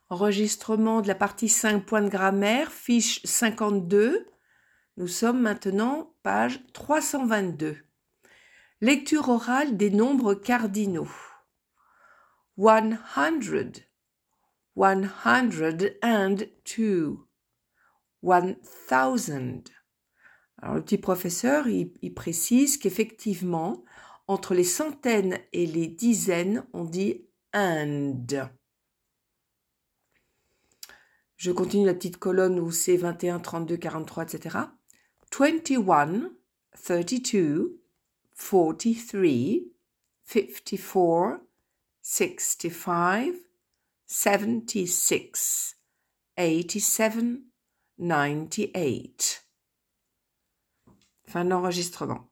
Enregistrement de la partie 5 points de grammaire, fiche 52. Nous sommes maintenant page 322. Lecture orale des nombres cardinaux. 100, 102, 1000. Alors le petit professeur, il précise qu'effectivement, entre les centaines et les dizaines, on dit and. Je continue la petite colonne où c'est 21, 32, 43, etc. 21, 32, 43, 54, 65, 76, 87, 98. Fin de l'enregistrement.